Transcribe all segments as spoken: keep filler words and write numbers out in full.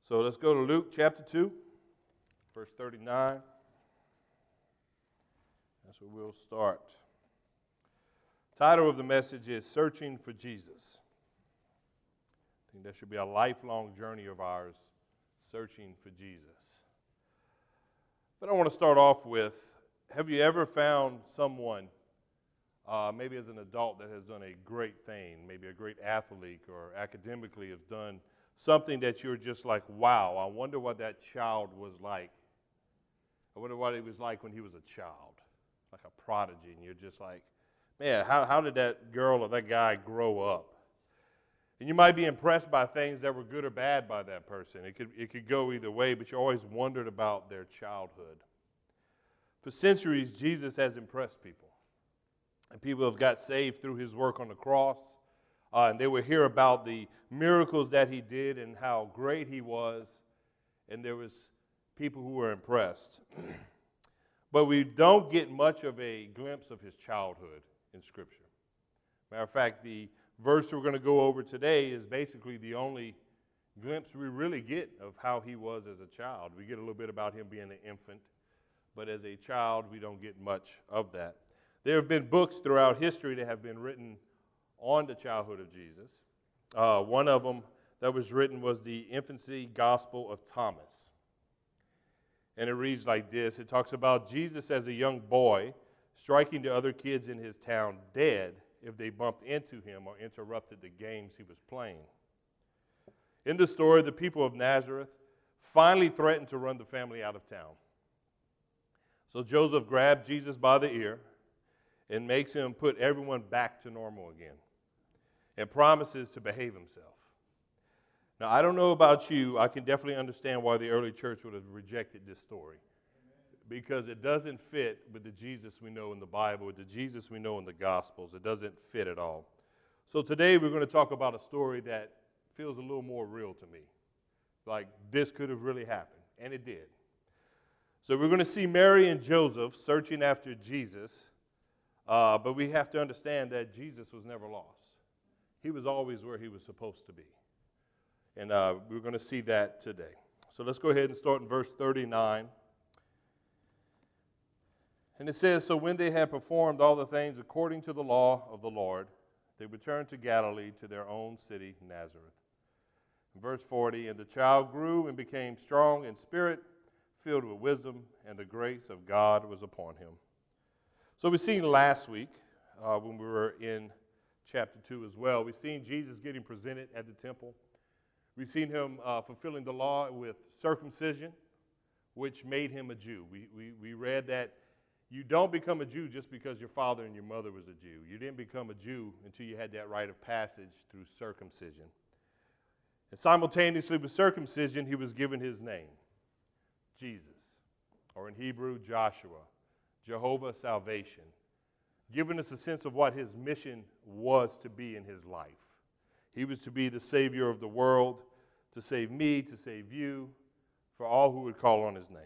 So let's go to Luke chapter two, verse thirty-nine. That's where we'll start. Title of the message is Searching for Jesus. I think that should be a lifelong journey of ours, searching for Jesus. But I want to start off with, have you ever found someone, uh, maybe as an adult, that has done a great thing, maybe a great athlete or academically has done something that you're just like, wow, I wonder what that child was like. I wonder what it was like when he was a child, like a prodigy, and you're just like, man, how, how did that girl or that guy grow up? And you might be impressed by things that were good or bad by that person. It could, it could go either way, but you always wondered about their childhood. For centuries, Jesus has impressed people. And people have got saved through his work on the cross. Uh, and they would hear about the miracles that he did and how great he was. And there was people who were impressed. But we don't get much of a glimpse of his childhood in Scripture. Matter of fact, the verse we're going to go over today is basically the only glimpse we really get of how he was as a child. We get a little bit about him being an infant, but as a child, we don't get much of that. There have been books throughout history that have been written on the childhood of Jesus. Uh, one of them that was written was the Infancy Gospel of Thomas. And it reads like this. It talks about Jesus as a young boy striking the other kids in his town dead if they bumped into him or interrupted the games he was playing. In the story, the people of Nazareth finally threatened to run the family out of town. So Joseph grabbed Jesus by the ear and makes him put everyone back to normal again and promises to behave himself. Now, I don't know about you. I can definitely understand why the early church would have rejected this story, because it doesn't fit with the Jesus we know in the Bible, with the Jesus we know in the Gospels. It doesn't fit at all. So today we're going to talk about a story that feels a little more real to me. Like this could have really happened, and it did. So we're going to see Mary and Joseph searching after Jesus, uh, but we have to understand that Jesus was never lost. He was always where he was supposed to be. And uh, we're going to see that today. So let's go ahead and start in verse thirty-nine. And it says, so when they had performed all the things according to the law of the Lord, they returned to Galilee, to their own city, Nazareth. In verse forty, and the child grew and became strong in spirit, filled with wisdom, and the grace of God was upon him. So we seen last week, uh, when we were in chapter two as well, we've seen Jesus getting presented at the temple. We've seen him uh, fulfilling the law with circumcision, which made him a Jew. We, we, we read that you don't become a Jew just because your father and your mother was a Jew. You didn't become a Jew until you had that rite of passage through circumcision. And simultaneously with circumcision, he was given his name, Jesus, or in Hebrew, Joshua, Jehovah Salvation, giving us a sense of what his mission was to be in his life. He was to be the Savior of the world, to save me, to save you, for all who would call on his name.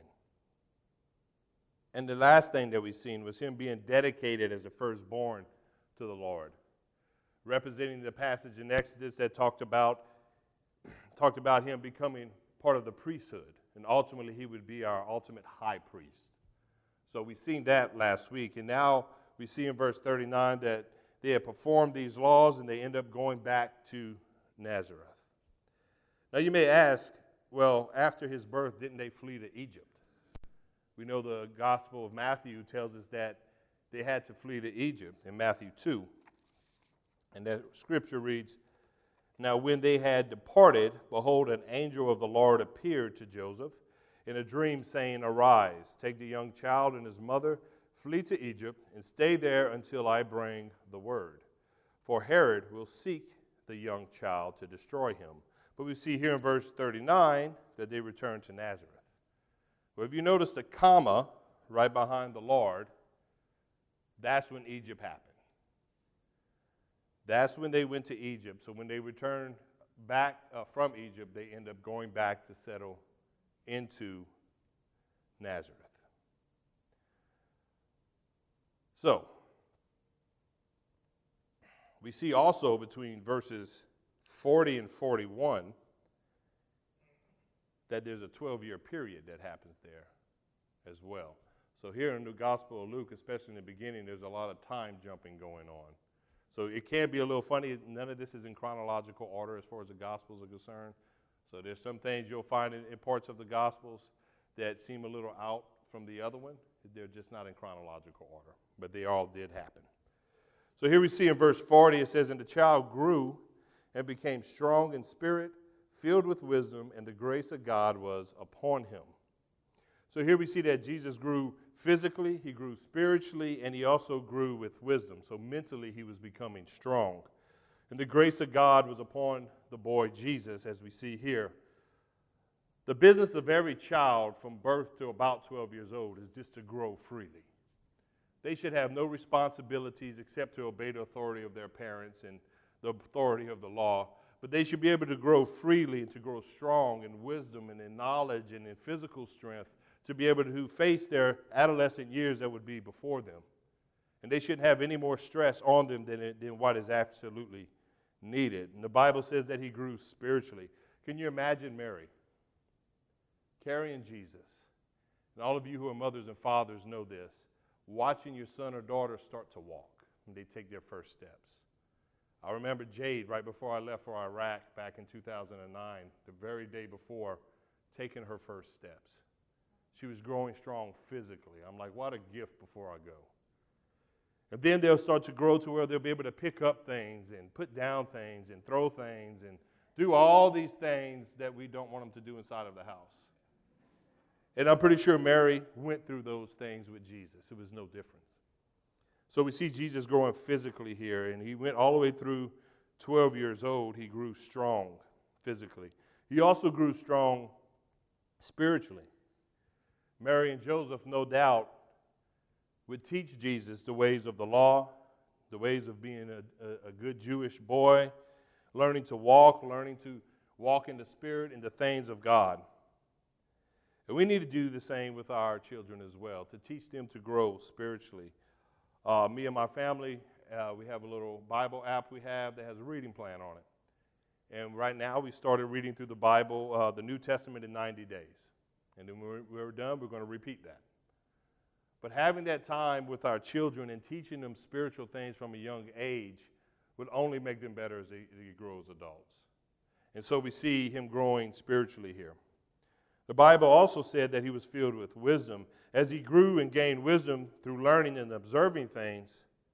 And the last thing that we've seen was him being dedicated as the firstborn to the Lord, representing the passage in Exodus that talked about, talked about him becoming part of the priesthood, and ultimately he would be our ultimate high priest. So we've seen that last week, and now we see in verse thirty-nine that they had performed these laws and they end up going back to Nazareth. Now you may ask, well, after his birth, didn't they flee to Egypt? We know the Gospel of Matthew tells us that they had to flee to Egypt in Matthew two. And that scripture reads, now when they had departed, behold, an angel of the Lord appeared to Joseph in a dream, saying, arise, take the young child and his mother, flee to Egypt, and stay there until I bring the word. For Herod will seek the young child to destroy him. But we see here in verse thirty-nine that they return to Nazareth. Well, if you notice the comma right behind the Lord, that's when Egypt happened. That's when they went to Egypt. So when they returned back uh, from Egypt, they end up going back to settle into Nazareth. So, we see also between verses forty and forty-one that there's a twelve-year period that happens there as well. So here in the Gospel of Luke, especially in the beginning, there's a lot of time jumping going on. So it can be a little funny. None of this is in chronological order as far as the Gospels are concerned. So there's some things you'll find in, in parts of the Gospels that seem a little out from the other one. They're just not in chronological order, but they all did happen. So here we see in verse forty, it says, "And the child grew and became strong in spirit, filled with wisdom, and the grace of God was upon him." So here we see that Jesus grew physically, he grew spiritually, and he also grew with wisdom. So mentally he was becoming strong. And the grace of God was upon the boy Jesus, as we see here. The business of every child from birth to about twelve years old is just to grow freely. They should have no responsibilities except to obey the authority of their parents and the authority of the law. But they should be able to grow freely and to grow strong in wisdom and in knowledge and in physical strength to be able to face their adolescent years that would be before them. And they shouldn't have any more stress on them than, than what is absolutely needed. And the Bible says that he grew spiritually. Can you imagine Mary carrying Jesus? And all of you who are mothers and fathers know this. Watching your son or daughter start to walk when they take their first steps. I remember Jade right before I left for Iraq back in two thousand nine, the very day before, taking her first steps. She was growing strong physically. I'm like, what a gift before I go. And then they'll start to grow to where they'll be able to pick up things and put down things and throw things and do all these things that we don't want them to do inside of the house. And I'm pretty sure Mary went through those things with Jesus. It was no different. So we see Jesus growing physically here, and he went all the way through twelve years old. He grew strong physically. He also grew strong spiritually. Mary and Joseph, no doubt, would teach Jesus the ways of the law, the ways of being a, a, a good Jewish boy, learning to walk, learning to walk in the Spirit and the things of God. And we need to do the same with our children as well, to teach them to grow spiritually. Uh, me and my family, uh, we have a little Bible app we have that has a reading plan on it. And right now we started reading through the Bible, uh, the New Testament in ninety days. And then when we're done, we're going to repeat that. But having that time with our children and teaching them spiritual things from a young age would only make them better as they, they grow as adults. And so we see him growing spiritually here. The Bible also said that he was filled with wisdom. As he grew and gained wisdom through learning and observing things,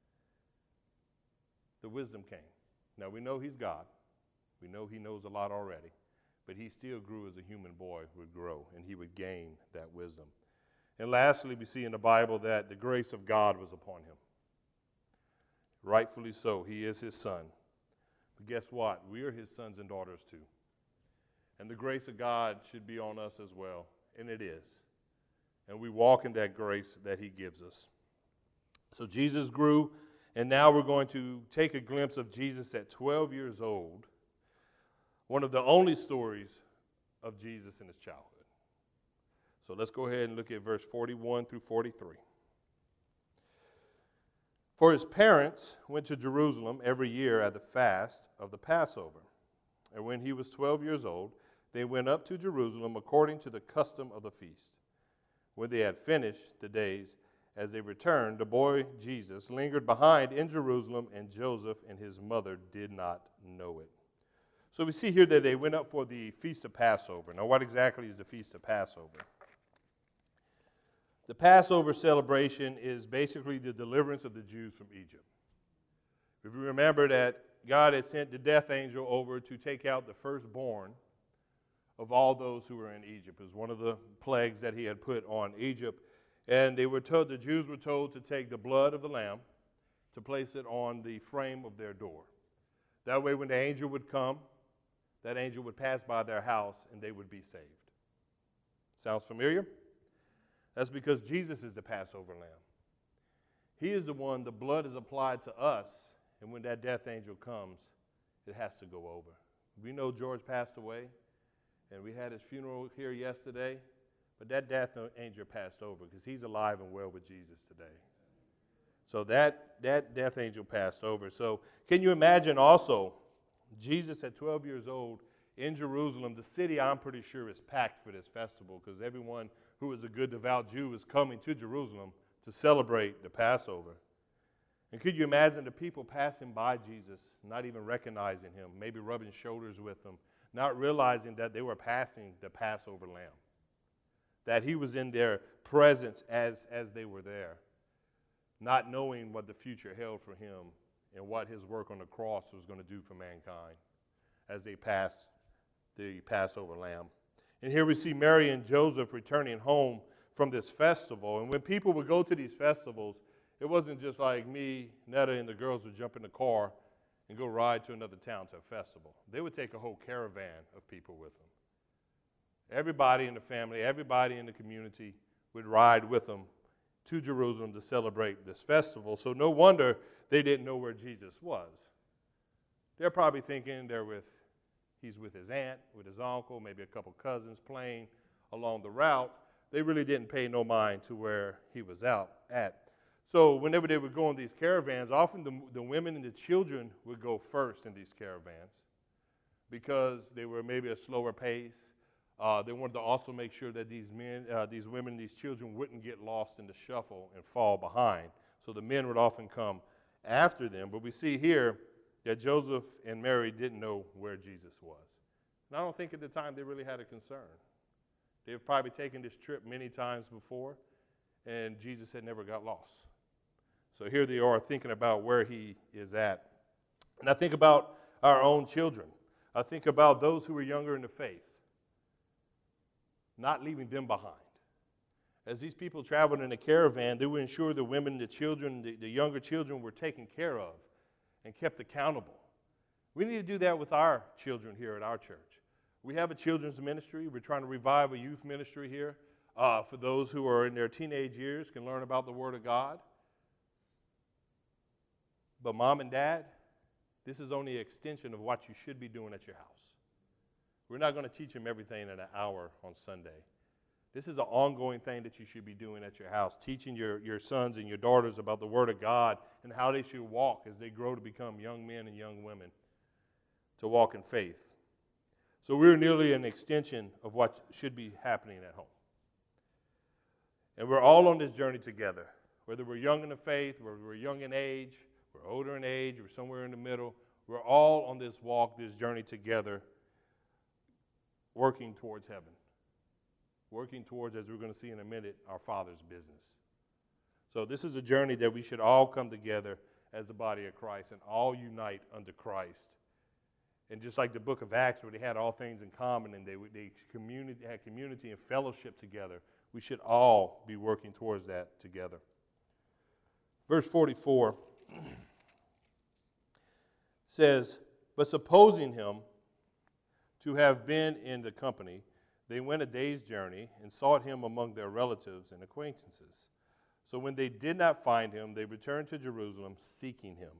the wisdom came. Now we know he's God. We know he knows a lot already. But he still grew as a human boy would grow, and he would gain that wisdom. And lastly, we see in the Bible that the grace of God was upon him. Rightfully so. He is his son. But guess what? We are his sons and daughters too. And the grace of God should be on us as well, and it is. And we walk in that grace that he gives us. So Jesus grew, and now we're going to take a glimpse of Jesus at twelve years old. One of the only stories of Jesus in his childhood. So let's go ahead and look at verse forty-one through forty-three. For his parents went to Jerusalem every year at the fast of the Passover. And when he was twelve years old, they went up to Jerusalem according to the custom of the feast. When they had finished the days, as they returned, the boy Jesus lingered behind in Jerusalem, and Joseph and his mother did not know it. So we see here that they went up for the Feast of Passover. Now, what exactly is the Feast of Passover? The Passover celebration is basically the deliverance of the Jews from Egypt. If you remember that God had sent the death angel over to take out the firstborn of all those who were in Egypt. It was one of the plagues that he had put on Egypt. And they were told, the Jews were told to take the blood of the lamb to place it on the frame of their door. That way when the angel would come, that angel would pass by their house and they would be saved. Sounds familiar? That's because Jesus is the Passover lamb. He is the one, the blood is applied to us, and when that death angel comes, it has to go over. We know George passed away, and we had his funeral here yesterday, but that death angel passed over because he's alive and well with Jesus today. So that, that death angel passed over. So can you imagine also, Jesus at twelve years old, in Jerusalem. The city, I'm pretty sure, is packed for this festival because everyone who is a good, devout Jew is coming to Jerusalem to celebrate the Passover. And could you imagine the people passing by Jesus, not even recognizing him, maybe rubbing shoulders with him, not realizing that they were passing the Passover lamb, that he was in their presence as, as they were there, not knowing what the future held for him and what his work on the cross was going to do for mankind as they passed the Passover lamb. And here we see Mary and Joseph returning home from this festival. And when people would go to these festivals, it wasn't just like me, Netta, and the girls would jump in the car and go ride to another town to a festival. They would take a whole caravan of people with them. Everybody in the family, everybody in the community would ride with them to Jerusalem to celebrate this festival. So no wonder they didn't know where Jesus was. They're probably thinking they're with, he's with his aunt, with his uncle, maybe a couple cousins playing along the route. They really didn't pay no mind to where he was out at. So whenever they would go on these caravans, often the, the women and the children would go first in these caravans because they were maybe a slower pace. Uh, they wanted to also make sure that these men, uh, these women, these children wouldn't get lost in the shuffle and fall behind. So the men would often come after them. But we see here that Joseph and Mary didn't know where Jesus was. And I don't think at the time they really had a concern. They've probably taken this trip many times before, and Jesus had never got lost. So here they are thinking about where he is at. And I think about our own children. I think about those who are younger in the faith, not leaving them behind. As these people traveled in a caravan, they would ensure the women, the children, the, the younger children were taken care of and kept accountable. We need to do that with our children here at our church. We have a children's ministry. We're trying to revive a youth ministry here uh, for those who are in their teenage years, can learn about the Word of God. But mom and dad, this is only an extension of what you should be doing at your house. We're not going to teach them everything in an hour on Sunday. This is an ongoing thing that you should be doing at your house, teaching your, your sons and your daughters about the Word of God and how they should walk as they grow to become young men and young women to walk in faith. So we're nearly an extension of what should be happening at home. And we're all on this journey together, whether we're young in the faith, whether we're young in age, we're older in age, we're somewhere in the middle. We're all on this walk, this journey together, working towards heaven, working towards, as we're going to see in a minute, our Father's business. So this is a journey that we should all come together as the body of Christ and all unite under Christ. And just like the book of Acts, where they had all things in common and they, they community, had community and fellowship together, we should all be working towards that together. Verse forty-four says, "But supposing him to have been in the company, they went a day's journey and sought him among their relatives and acquaintances. So when they did not find him, they returned to Jerusalem seeking him."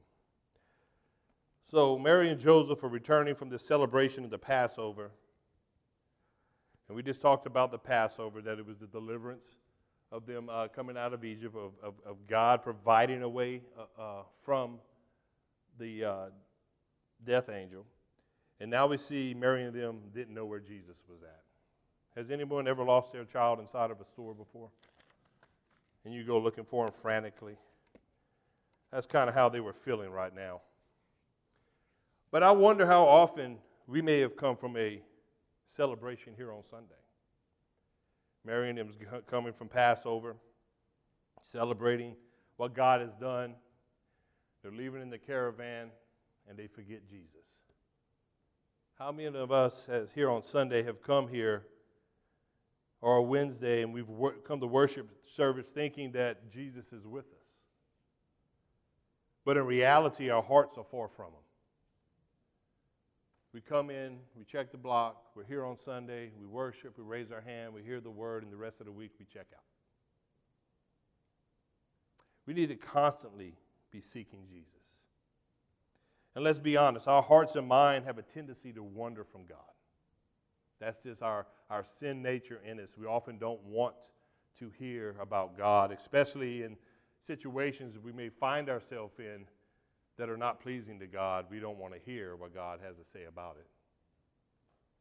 So Mary and Joseph are returning from the celebration of the Passover. And we just talked about the Passover, that it was the deliverance of them uh, coming out of Egypt, of, of, of God providing a way uh, uh, from the uh, death angel. And now we see Mary and them didn't know where Jesus was at. Has anyone ever lost their child inside of a store before? And you go looking for him frantically. That's kind of how they were feeling right now. But I wonder how often we may have come from a celebration here on Sunday. Mary and them coming from Passover, celebrating what God has done. They're leaving in the caravan, and they forget Jesus. How many of us has, here on Sunday have come here or Wednesday and we've wor- come to worship service thinking that Jesus is with us? But in reality, our hearts are far from him. We come in, we check the block, we're here on Sunday, we worship, we raise our hand, we hear the word, and the rest of the week we check out. We need to constantly be seeking Jesus. And let's be honest, our hearts and mind have a tendency to wander from God. That's just our, our sin nature in us. We often don't want to hear about God, especially in situations we may find ourselves in that are not pleasing to God. We don't want to hear what God has to say about it.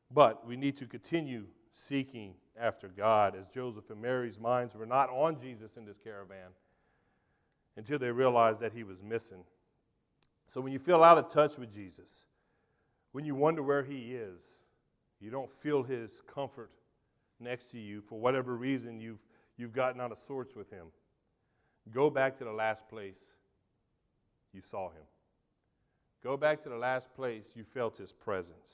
But we need to continue seeking after God, as Joseph and Mary's minds were not on Jesus in this caravan until they realized that he was missing. So when you feel out of touch with Jesus, when you wonder where he is, you don't feel his comfort next to you for whatever reason you've, you've gotten out of sorts with him, go back to the last place you saw him. Go back to the last place you felt his presence.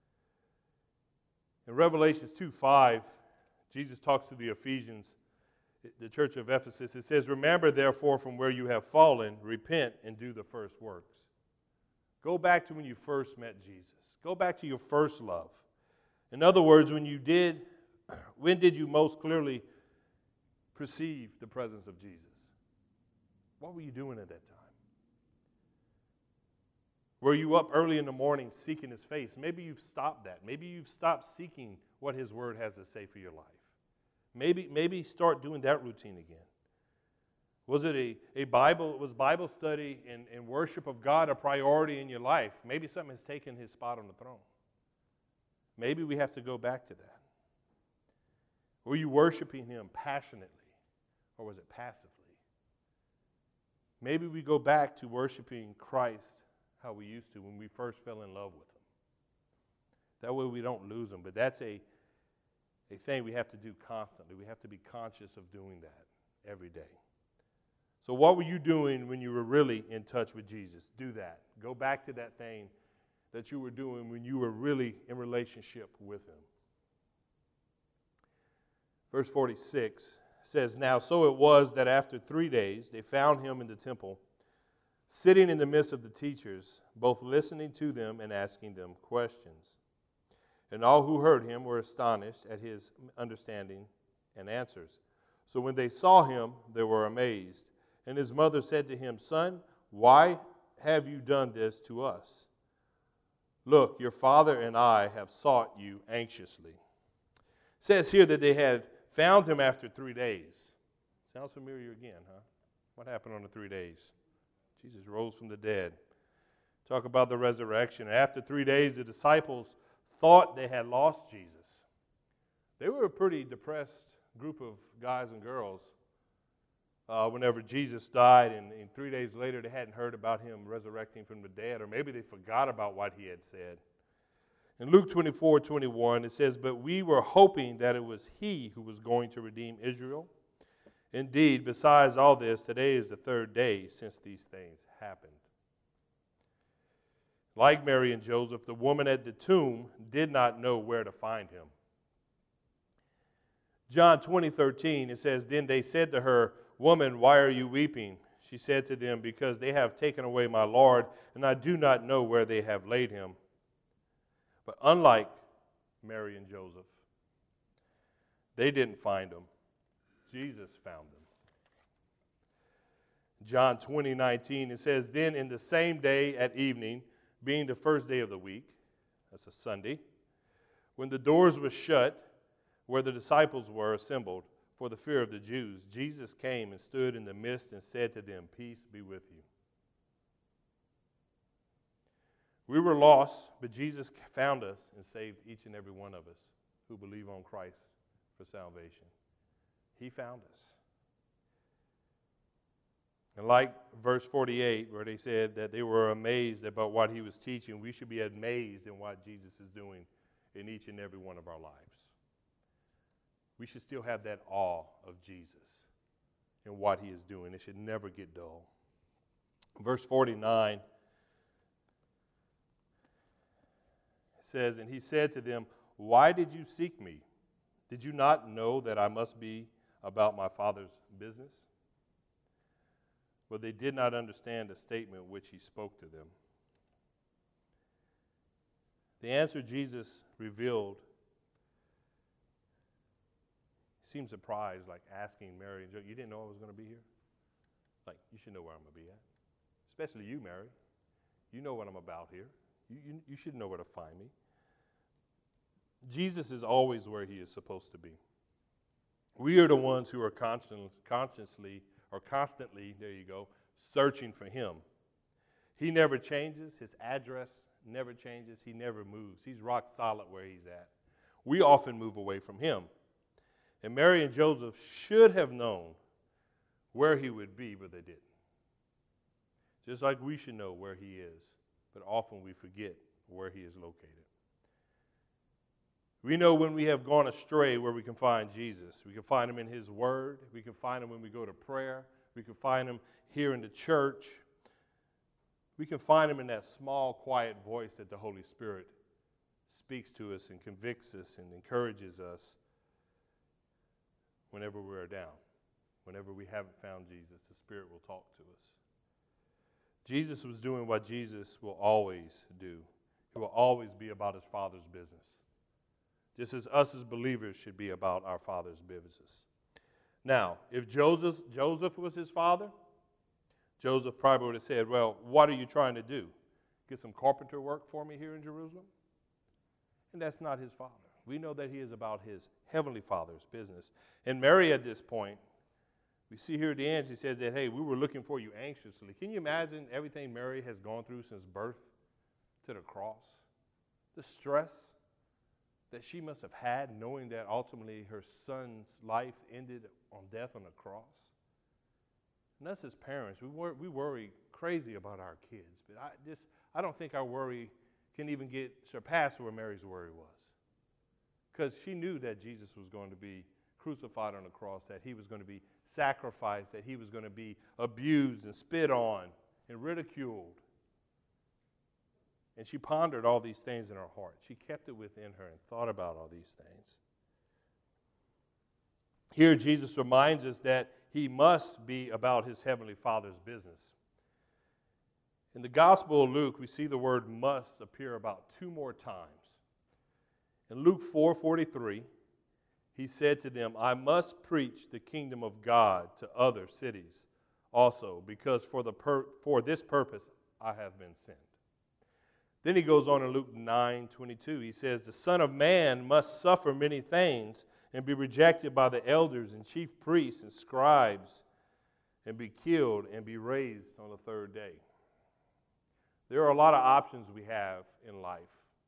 In Revelation two five, Jesus talks to the Ephesians, the church of Ephesus. It says, "Remember therefore from where you have fallen, repent and do the first works." Go back to when you first met Jesus. Go back to your first love. In other words, when you did, when did you most clearly perceive the presence of Jesus? What were you doing at that time? Were you up early in the morning seeking his face? Maybe you've stopped that. Maybe you've stopped seeking what his word has to say for your life. Maybe, maybe start doing that routine again. Was it a, a Bible, was Bible study and, and worship of God a priority in your life? Maybe something has taken his spot on the throne. Maybe we have to go back to that. Were you worshiping him passionately, or was it passively? Maybe we go back to worshiping Christ how we used to when we first fell in love with him. That way we don't lose him. But that's a, a thing we have to do constantly. We have to be conscious of doing that every day. So what were you doing when you were really in touch with Jesus? Do that. Go back to that thing that you were doing when you were really in relationship with him. Verse forty-six says, "Now so it was that after three days they found him in the temple, sitting in the midst of the teachers, both listening to them and asking them questions. And all who heard him were astonished at his understanding and answers. So when they saw him, they were amazed. And his mother said to him, 'Son, why have you done this to us? Look, your father and I have sought you anxiously.'" It says here that they had found him after three days. Sounds familiar again, huh? What happened on the three days? Jesus rose from the dead. Talk about the resurrection. After three days, the disciples thought they had lost Jesus. They were a pretty depressed group of guys and girls uh, whenever Jesus died, and, and three days later they hadn't heard about him resurrecting from the dead, or maybe they forgot about what he had said. In Luke twenty-four twenty-one, it says, "But we were hoping that it was he who was going to redeem Israel. Indeed, besides all this, today is the third day since these things happened." Like Mary and Joseph, the woman at the tomb did not know where to find him. John twenty thirteen, it says, "Then they said to her, 'Woman, why are you weeping?' She said to them, 'Because they have taken away my Lord, and I do not know where they have laid him.'" But unlike Mary and Joseph, they didn't find him. Jesus found them. John twenty nineteen, it says, "Then in the same day at evening, being the first day of the week," that's a Sunday, "when the doors were shut, where the disciples were assembled for the fear of the Jews, Jesus came and stood in the midst and said to them, 'Peace be with you.'" We were lost, but Jesus found us and saved each and every one of us who believe on Christ for salvation. He found us. And like verse forty-eight, where they said that they were amazed about what he was teaching, we should be amazed in what Jesus is doing in each and every one of our lives. We should still have that awe of Jesus and what he is doing. It should never get dull. Verse forty-nine says, "And he said to them, 'Why did you seek me? Did you not know that I must be about my Father's business?' But they did not understand the statement which he spoke to them." The answer Jesus revealed, he seemed surprised, like asking Mary and Joseph, "You didn't know I was going to be here? Like, you should know where I'm going to be at. Especially you, Mary. You know what I'm about here. You, you, you should know where to find me." Jesus is always where he is supposed to be. We are the ones who are constant, consciously or constantly, there you go, searching for him. He never changes. His address never changes. He never moves. He's rock solid where he's at. We often move away from him. And Mary and Joseph should have known where he would be, but they didn't. Just like we should know where he is, but often we forget where he is located. We know when we have gone astray where we can find Jesus. We can find him in his word. We can find him when we go to prayer. We can find him here in the church. We can find him in that small, quiet voice that the Holy Spirit speaks to us and convicts us and encourages us whenever we're down. Whenever we haven't found Jesus, the Spirit will talk to us. Jesus was doing what Jesus will always do. He will always be about his Father's business. Just as us as believers should be about our Father's business. Now, if Joseph, Joseph was his father, Joseph probably would have said, well, what are you trying to do? Get some carpenter work for me here in Jerusalem? And that's not his father. We know that he is about his heavenly Father's business. And Mary at this point, we see here at the end, she says that, hey, we were looking for you anxiously. Can you imagine everything Mary has gone through since birth to the cross? The stress that she must have had knowing that ultimately her son's life ended on death on the cross. And us as parents, we, wor- we worry crazy about our kids. But I just, I don't think our worry can even get surpassed where Mary's worry was. Because she knew that Jesus was going to be crucified on the cross, that he was going to be sacrificed, that he was going to be abused and spit on and ridiculed. And she pondered all these things in her heart. She kept it within her and thought about all these things. Here Jesus reminds us that he must be about his heavenly Father's business. In the Gospel of Luke, we see the word must appear about two more times. In Luke four forty-three, he said to them, I must preach the kingdom of God to other cities also, because for, the pur- for this purpose I have been sent. Then he goes on in Luke nine twenty-two. He says, the Son of Man must suffer many things and be rejected by the elders and chief priests and scribes and be killed and be raised on the third day. There are a lot of options we have in life.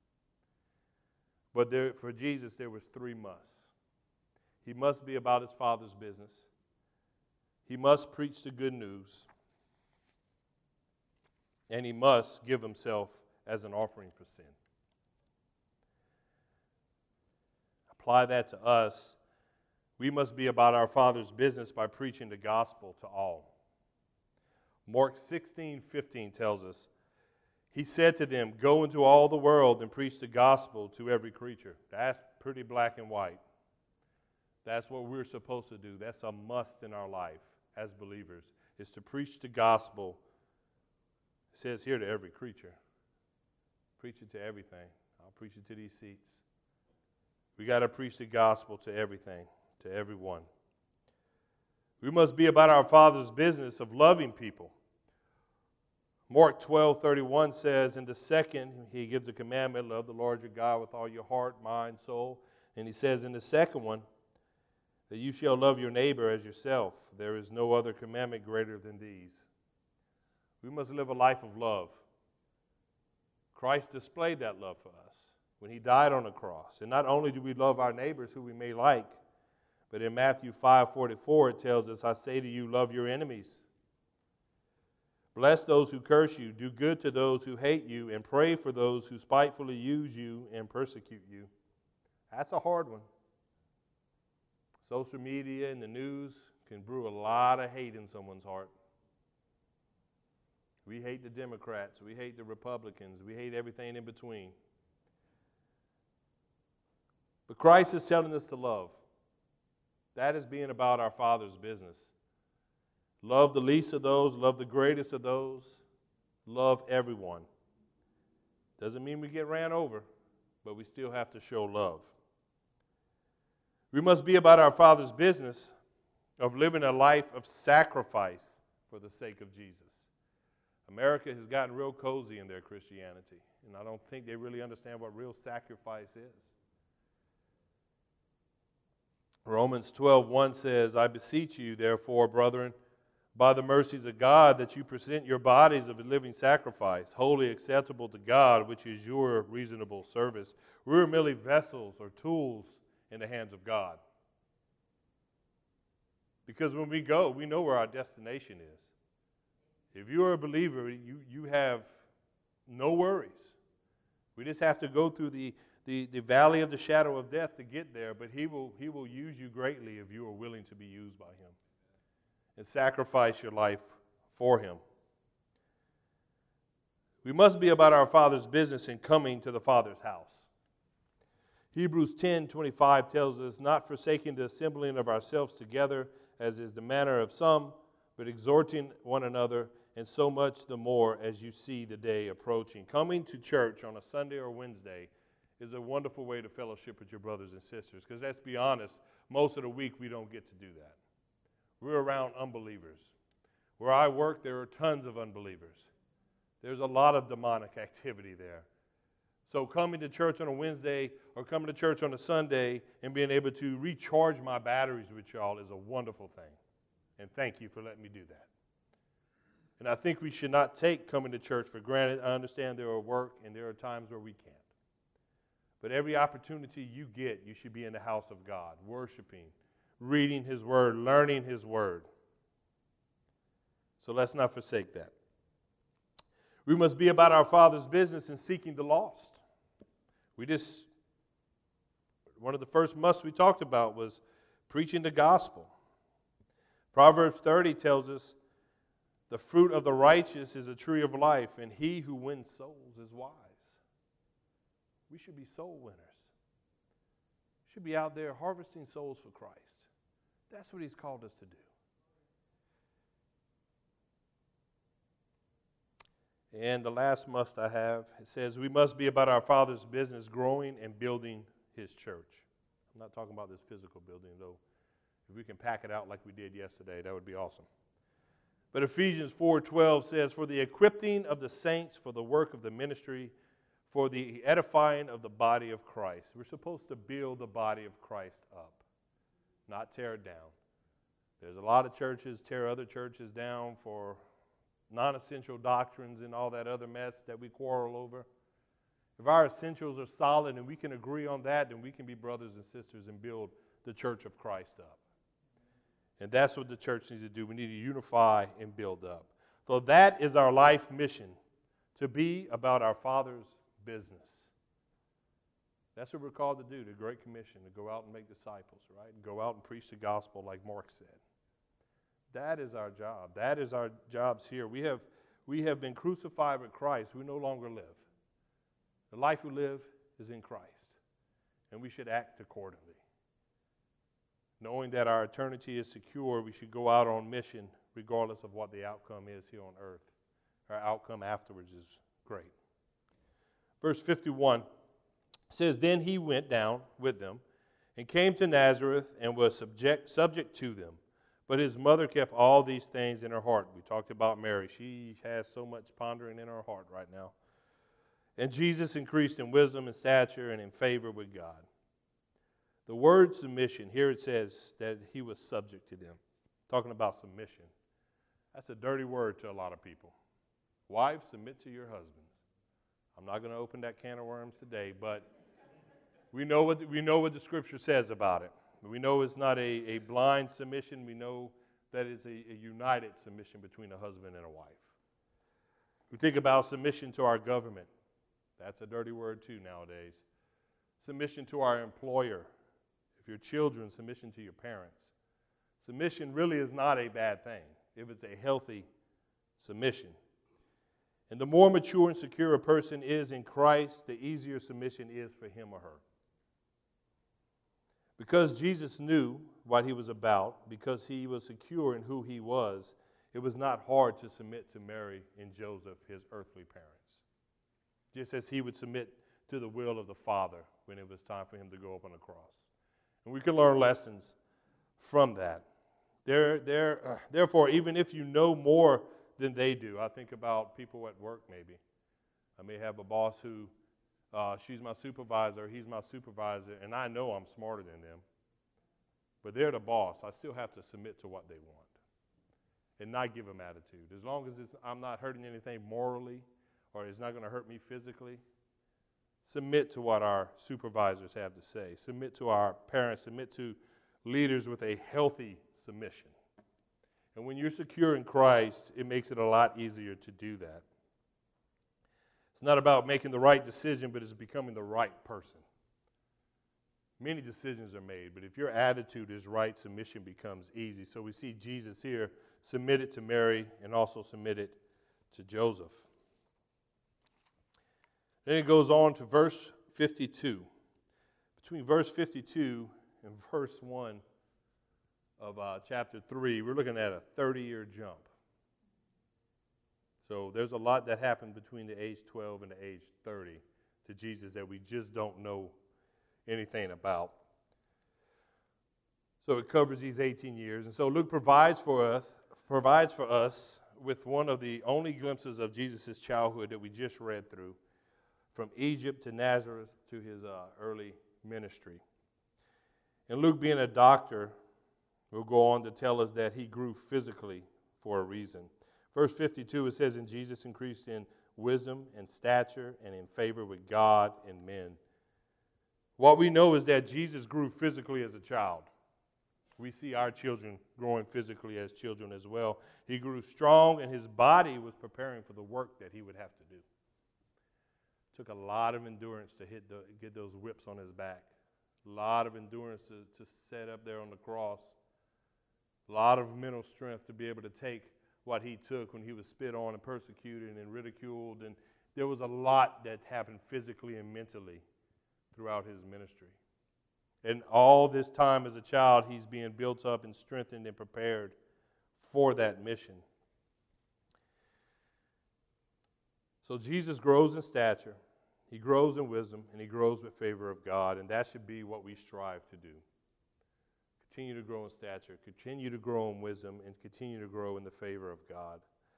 But there, for Jesus, there was three musts. He must be about his Father's business. He must preach the good news. And he must give himself as an offering for sin. Apply that to us. We must be about our Father's business by preaching the gospel to all. Mark sixteen fifteen tells us, he said to them, go into all the world and preach the gospel to every creature. That's pretty black and white. That's what we're supposed to do. That's a must in our life as believers, is to preach the gospel. It says here to every creature. Preach it to everything. I'll preach it to these seats. We got to preach the gospel to everything, to everyone. We must be about our Father's business of loving people. Mark twelve thirty-one says, in the second, he gives the commandment, love the Lord your God with all your heart, mind, soul. And he says in the second one, that you shall love your neighbor as yourself. There is no other commandment greater than these. We must live a life of love. Christ displayed that love for us when he died on the cross. And not only do we love our neighbors who we may like, but in Matthew five forty-four it tells us, I say to you, love your enemies. Bless those who curse you, do good to those who hate you, and pray for those who spitefully use you and persecute you. That's a hard one. Social media and the news can brew a lot of hate in someone's heart. We hate the Democrats. We hate the Republicans. We hate everything in between. But Christ is telling us to love. That is being about our Father's business. Love the least of those. Love the greatest of those. Love everyone. Doesn't mean we get ran over, but we still have to show love. We must be about our Father's business of living a life of sacrifice for the sake of Jesus. America has gotten real cozy in their Christianity, and I don't think they really understand what real sacrifice is. Romans twelve one says, I beseech you, therefore, brethren, by the mercies of God, that you present your bodies of a living sacrifice, wholly acceptable to God, which is your reasonable service. We're merely vessels or tools in the hands of God. Because when we go, we know where our destination is. If you're a believer, you, you have no worries. We just have to go through the, the, the valley of the shadow of death to get there, but he will, he will use you greatly if you are willing to be used by him and sacrifice your life for him. We must be about our Father's business in coming to the Father's house. Hebrews ten twenty-five tells us, not forsaking the assembling of ourselves together, as is the manner of some, but exhorting one another, and so much the more as you see the day approaching. Coming to church on a Sunday or Wednesday is a wonderful way to fellowship with your brothers and sisters, because let's be honest, most of the week we don't get to do that. We're around unbelievers. Where I work, there are tons of unbelievers. There's a lot of demonic activity there. So coming to church on a Wednesday or coming to church on a Sunday and being able to recharge my batteries with y'all is a wonderful thing. And thank you for letting me do that. And I think we should not take coming to church for granted. I understand there are work and there are times where we can't. But every opportunity you get, you should be in the house of God, worshiping, reading his word, learning his word. So let's not forsake that. We must be about our Father's business in seeking the lost. We just, one of the first musts we talked about was preaching the gospel. Proverbs thirty tells us, the fruit of the righteous is a tree of life, and he who wins souls is wise. We should be soul winners. We should be out there harvesting souls for Christ. That's what he's called us to do. And the last must I have, it says, we must be about our Father's business, growing and building his church. I'm not talking about this physical building, though. If we can pack it out like we did yesterday, that would be awesome. But Ephesians four twelve says, for the equipping of the saints for the work of the ministry, for the edifying of the body of Christ. We're supposed to build the body of Christ up, not tear it down. There's a lot of churches tear other churches down for non-essential doctrines and all that other mess that we quarrel over. If our essentials are solid and we can agree on that, then we can be brothers and sisters and build the church of Christ up. And that's what the church needs to do. We need to unify and build up. So that is our life mission, to be about our Father's business. That's what we're called to do, the Great Commission, to go out and make disciples, right? And go out and preach the gospel like Mark said. That is our job. That is our jobs here. We have, we have been crucified with Christ. We no longer live. The life we live is in Christ, and we should act accordingly. Knowing that our eternity is secure, we should go out on mission regardless of what the outcome is here on earth. Our outcome afterwards is great. Verse fifty-one says, then he went down with them and came to Nazareth and was subject, subject to them. But his mother kept all these things in her heart. We talked about Mary. She has so much pondering in her heart right now. And Jesus increased in wisdom and stature and in favor with God. The word submission, here it says that he was subject to them. Talking about submission. That's a dirty word to a lot of people. Wives, submit to your husbands. I'm not going to open that can of worms today, but we know what, we know what the Scripture says about it. We know it's not a, a blind submission. We know that it's a, a united submission between a husband and a wife. We think about submission to our government. That's a dirty word too nowadays. Submission to our employer. If you're children, submission to your parents. Submission really is not a bad thing if it's a healthy submission. And the more mature and secure a person is in Christ, the easier submission is for him or her. Because Jesus knew what he was about, because he was secure in who he was, it was not hard to submit to Mary and Joseph, his earthly parents. Just as he would submit to the will of the Father when it was time for him to go up on the cross. And we can learn lessons from that. There, there, uh, therefore, even if you know more than they do, I think about people at work maybe. I may have a boss who Uh, she's my supervisor, he's my supervisor, and I know I'm smarter than them. But they're the boss. I still have to submit to what they want. and not give them attitude. As long as it's, I'm not hurting anything morally or it's not going to hurt me physically, submit to what our supervisors have to say. Submit to our parents. Submit to leaders with a healthy submission. And when you're secure in Christ, it makes it a lot easier to do that. It's not about making the right decision, but it's becoming the right person. Many decisions are made, but if your attitude is right, submission becomes easy. So we see Jesus here submitted to Mary and also submitted to Joseph. Then it goes on to verse fifty-two. Between verse fifty-two and verse one of uh, chapter three, we're looking at a thirty-year jump. So there's a lot that happened between the age twelve and the age thirty to Jesus that we just don't know anything about. So it covers these eighteen years. And so Luke provides for us, provides for us with one of the only glimpses of Jesus' childhood that we just read through, from Egypt to Nazareth to his uh, early ministry. And Luke, being a doctor, will go on to tell us that he grew physically for a reason. Verse fifty-two, it says, "And Jesus increased in wisdom and stature and in favor with God and men." What we know is that Jesus grew physically as a child. We see our children growing physically as children as well. He grew strong, and his body was preparing for the work that he would have to do. It took a lot of endurance to hit the, get those whips on his back. A lot of endurance to, to set up there on the cross. A lot of mental strength to be able to take what he took when he was spit on and persecuted and ridiculed. And there was a lot that happened physically and mentally throughout his ministry. And all this time as a child, he's being built up and strengthened and prepared for that mission. So Jesus grows in stature, he grows in wisdom, and he grows with favor of God, and that should be what we strive to do. Continue to grow in stature, continue to grow in wisdom, and continue to grow in the favor of God.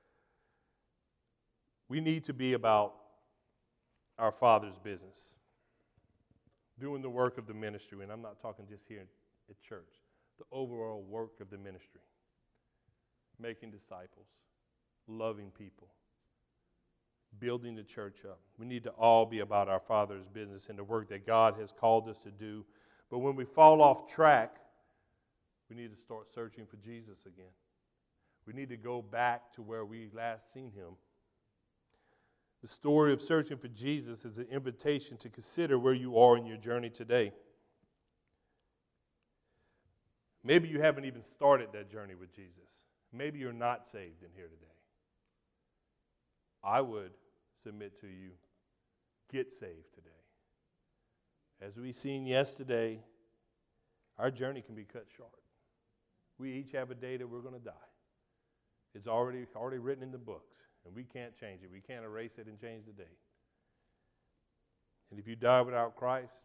We need to be about our Father's business, doing the work of the ministry, and I'm not talking just here at church, the overall work of the ministry, making disciples, loving people, building the church up. We need to all be about our Father's business and the work that God has called us to do. But when we fall off track, we need to start searching for Jesus again. We need to go back to where we last seen him. The story of searching for Jesus is an invitation to consider where you are in your journey today. Maybe you haven't even started that journey with Jesus. Maybe you're not saved in here today. I would submit to you, get saved today. As we seen yesterday, our journey can be cut short. We each have a day that we're going to die. It's already, already written in the books, and we can't change it. We can't erase it and change the date. And if you die without Christ,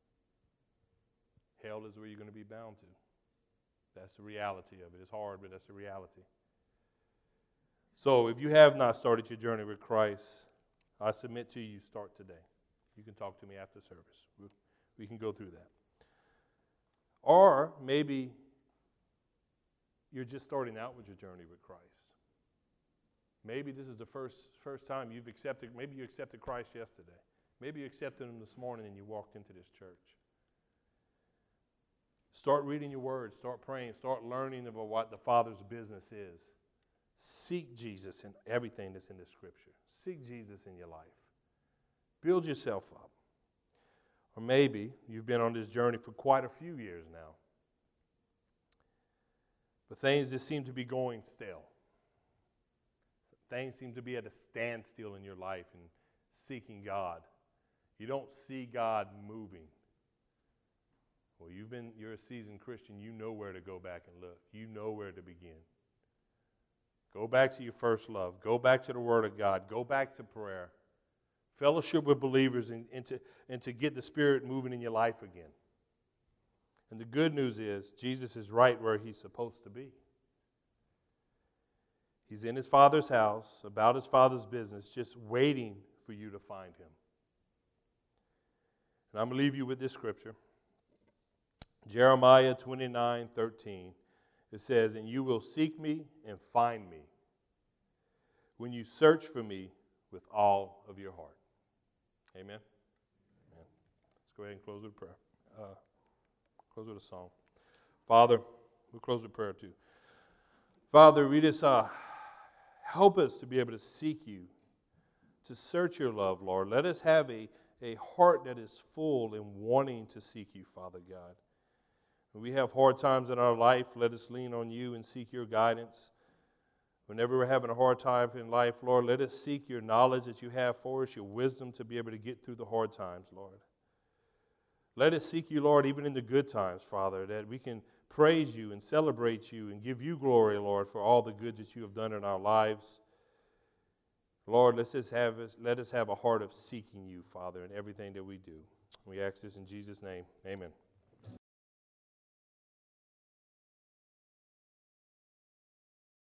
hell is where you're going to be bound to. That's the reality of it. It's hard, but that's the reality. So if you have not started your journey with Christ, I submit to you, start today. You can talk to me after service. We, we can go through that. Or maybe you're just starting out with your journey with Christ. Maybe this is the first first time you've accepted, maybe you accepted Christ yesterday. Maybe you accepted him this morning and you walked into this church. Start reading your word, start praying, start learning about what the Father's business is. Seek Jesus in everything that's in the Scripture. Seek Jesus in your life. Build yourself up. Or maybe you've been on this journey for quite a few years now. But things just seem to be going stale. Things seem to be at a standstill in your life and seeking God. You don't see God moving. Well, you've been, you're a seasoned Christian. You know where to go back and look. You know where to begin. Go back to your first love. Go back to the Word of God. Go back to prayer. Fellowship with believers and, and, to, and to get the Spirit moving in your life again. And the good news is Jesus is right where he's supposed to be. He's in his Father's house, about his Father's business, just waiting for you to find him. And I'm going to leave you with this scripture. Jeremiah twenty-nine thirteen. It says, and you will seek me and find me when you search for me with all of your heart. Amen. Amen. Let's go ahead and close with prayer. Uh, close with a song. Father, we'll close with prayer too. Father, we just uh, help us to be able to seek you, to search your love, Lord. Let us have a, a heart that is full and wanting to seek you, Father God. When we have hard times in our life, let us lean on you and seek your guidance. Whenever we're having a hard time in life, Lord, let us seek your knowledge that you have for us, your wisdom to be able to get through the hard times, Lord. Let us seek you, Lord, even in the good times, Father, that we can praise you and celebrate you and give you glory, Lord, for all the good that you have done in our lives. Lord, let's just have, let us have a heart of seeking you, Father, in everything that we do. We ask this in Jesus' name. Amen.